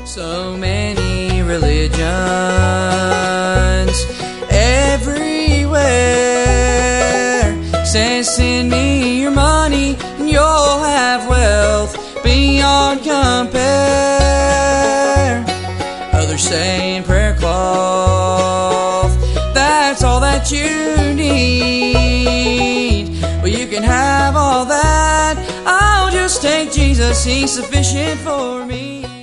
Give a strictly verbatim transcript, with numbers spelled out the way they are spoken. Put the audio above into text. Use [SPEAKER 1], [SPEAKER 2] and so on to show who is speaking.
[SPEAKER 1] So many religions everywhere say, send me your money and you'll have wealth beyond compare. Others saying prayer cloth, that's all that you need. Well, you can have all that, I'll just take Jesus, He's sufficient for me.